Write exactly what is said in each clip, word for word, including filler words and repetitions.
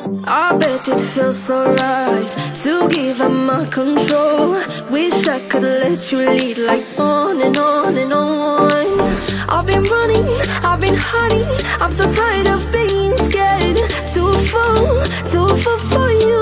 I bet it feels so right to give up my control. Wish I could let you lead like on and on and on. I've been running, I've been hiding, I'm so tired of being scared to fall, to fall for you.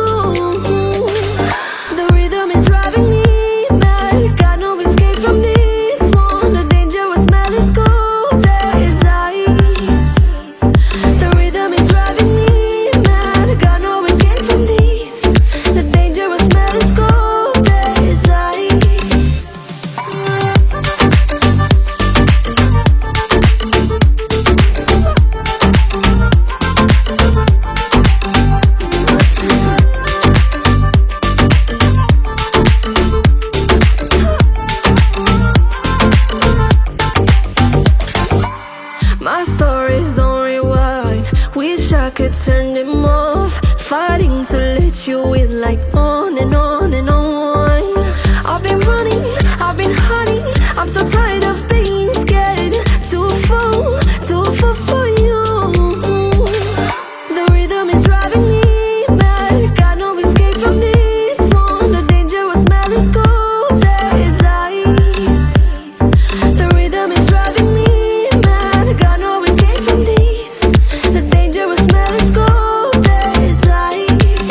The rhythm is driving me mad, got no escape from this one. The dangerous smell is cold as ice. The rhythm is driving me mad, got no escape from this. The dangerous smell is cold as ice. My story's on rewind, wish I could turn them off. Fighting to let you in like on and on and on. I've been running, I've been hiding, I'm so tired of being scared to fall, to fall for you. The rhythm is driving me mad, got no escape from this one. The dangerous smell is cold as ice. The rhythm is driving me mad, got no escape from this. The dangerous smell is cold as ice.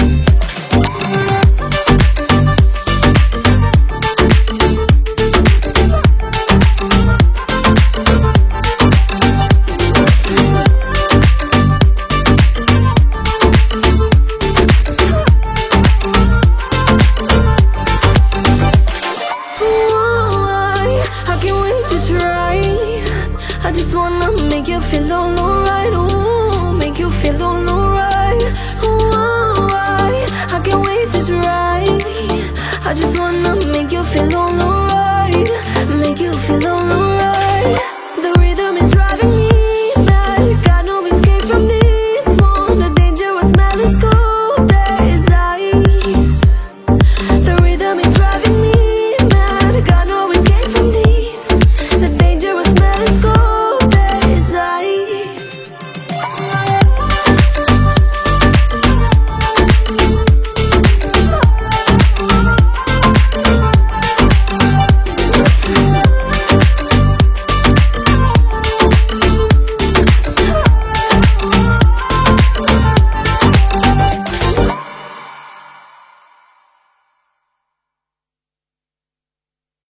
I can't wait to try. I just wanna make you feel all alright. Ooh, make you feel all alright. Ooh, I, I can't wait to try. I just wanna